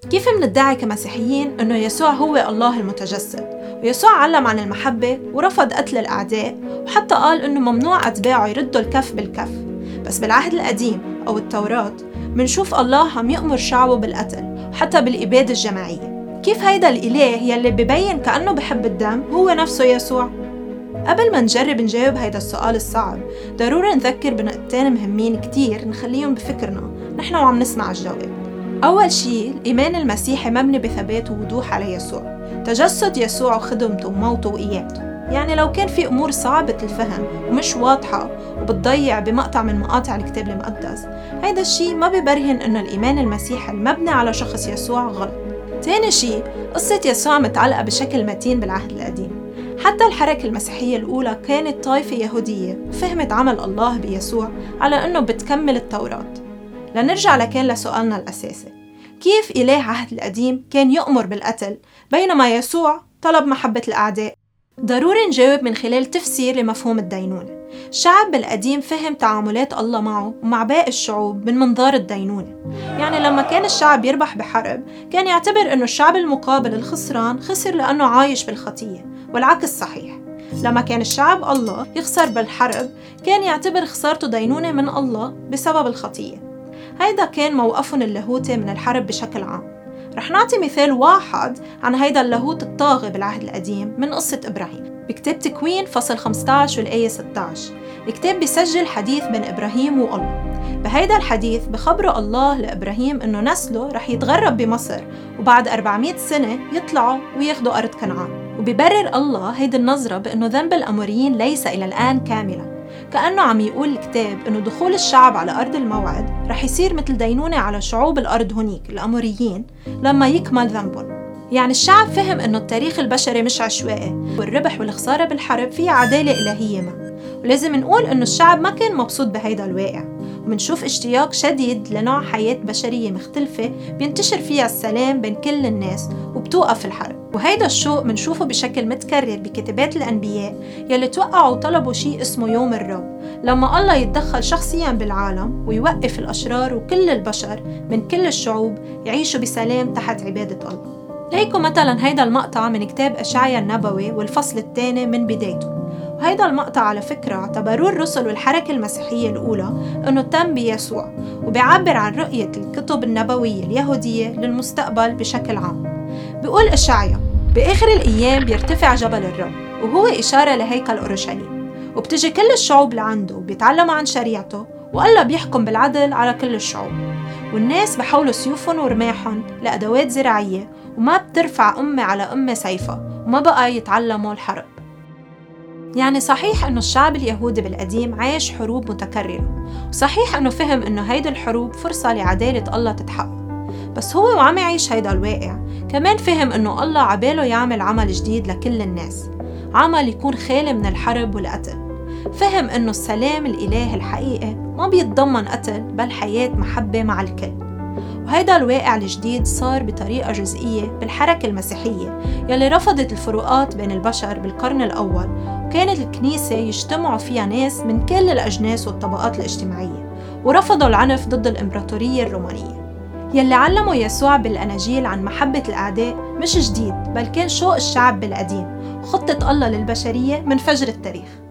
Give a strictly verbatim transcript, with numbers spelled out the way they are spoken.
كيف مندعي كمسيحيين إنه يسوع هو الله المتجسد، ويسوع علم عن المحبة ورفض قتل الأعداء، وحتى قال إنه ممنوع أتباعه يردوا الكف بالكف، بس بالعهد القديم أو التوراة منشوف الله عم يأمر شعبه بالقتل وحتى بالإبادة الجماعية؟ كيف هيدا الإله يلي ببين كأنه بحب الدم هو نفسه يسوع؟ قبل ما نجرب نجاوب هيدا السؤال الصعب، ضروري نذكر بنقطتين مهمين كتير نخليهم بفكرنا نحن وعم نسمع الجواب. أول شيء، الإيمان المسيحي مبني بثبات ووضوح على يسوع، تجسد يسوع وخدمته وموته وقيامته. يعني لو كان في أمور صعبة الفهم ومش واضحة وبتضيع بمقطع من مقاطع الكتاب المقدس، هيدا الشيء ما ببرهن إنه الإيمان المسيحي المبني على شخص يسوع غلط. تاني شيء، قصة يسوع متعلقة بشكل متين بالعهد القديم. حتى الحركة المسيحية الأولى كانت طائفة يهودية وفهمت عمل الله بيسوع على أنه بتكمل التوراة. لنرجع لكان لسؤالنا الأساسي، كيف إله عهد القديم كان يؤمر بالقتل بينما يسوع طلب محبة الأعداء؟ ضروري نجاوب من خلال تفسير لمفهوم الدينونة. الشعب بالقديم فهم تعاملات الله معه ومع باقي الشعوب من منظار الدينونة. يعني لما كان الشعب يربح بحرب كان يعتبر أنه الشعب المقابل الخسران خسر لأنه عايش بالخطية، والعكس صحيح. لما كان الشعب الله يخسر بالحرب كان يعتبر خسارته دينونة من الله بسبب الخطية. هيدا كان موقفهم اللاهوتي من الحرب بشكل عام. رح نعطي مثال واحد عن هيدا اللاهوت الطاغي بالعهد القديم من قصة إبراهيم بكتاب تكوين فصل خمسة عشر والآية ستة عشر. الكتاب بيسجل حديث بين إبراهيم والله. بهيدا الحديث بخبره الله لإبراهيم إنه نسله رح يتغرب بمصر، وبعد أربعمائة سنة يطلعوا وياخدوا أرض كنعان. وبيبرر الله هيدي النظرة بأنه ذنب الأموريين ليس إلى الآن كاملا، كأنه عم يقول الكتاب إنه دخول الشعب على أرض الموعد رح يصير مثل دينونة على شعوب الأرض هنيك الأموريين لما يكمل ذنبهم. يعني الشعب فهم إنه التاريخ البشري مش عشوائي، والربح والخسارة بالحرب فيها عدالة إلهية ما. ولازم نقول إنه الشعب ما كان مبسوط بهيدا الواقع، ومنشوف اشتياق شديد لنوع حياة بشرية مختلفة بينتشر فيها السلام بين كل الناس وبتوقف الحرب. وهيدا الشوق منشوفه بشكل متكرر بكتابات الأنبياء يلي توقعوا وطلبوا شيء اسمه يوم الرب، لما الله يتدخل شخصياً بالعالم ويوقف الأشرار وكل البشر من كل الشعوب يعيشوا بسلام تحت عبادة الله. ليكو مثلاً هيدا المقطع من كتاب أشعيا النبوي والفصل الثاني من بدايته. وهيدا المقطع على فكرة اعتبروه الرسل والحركة المسيحية الأولى أنه تم بيسوع، وبيعبر عن رؤية الكتب النبوية اليهودية للمستقبل بشكل عام. بيقول أشعيا: بآخر الأيام بيرتفع جبل الرب، وهو إشارة لهيكل أورشليم، وبتجي كل الشعوب لعنده وبيتعلموا عن شريعته، والله بيحكم بالعدل على كل الشعوب. والناس بحولوا سيوفهم ورماحهم لأدوات زراعية، وما بترفع أمة على أمة سيفها، وما بقى يتعلموا الحرب. يعني صحيح أنه الشعب اليهودي بالقديم عايش حروب متكررة، وصحيح أنه فهم أنه هيدا الحروب فرصة لعدالة الله تتحقق، بس هو وعم يعيش هيدا الواقع كمان فهم أنه الله عباله يعمل عمل جديد لكل الناس، عمل يكون خالي من الحرب والقتل. فهم أنه السلام الإله الحقيقي ما بيتضمن قتل بل حياة محبة مع الكل. وهيدا الواقع الجديد صار بطريقة جزئية بالحركة المسيحية يلي رفضت الفروقات بين البشر بالقرن الأول، وكانت الكنيسة يجتمعوا فيها ناس من كل الأجناس والطبقات الاجتماعية، ورفضوا العنف ضد الإمبراطورية الرومانية. يلي علموا يسوع بالأناجيل عن محبة الأعداء مش جديد، بل كان شوق الشعب بالقديم وخطة الله للبشرية من فجر التاريخ.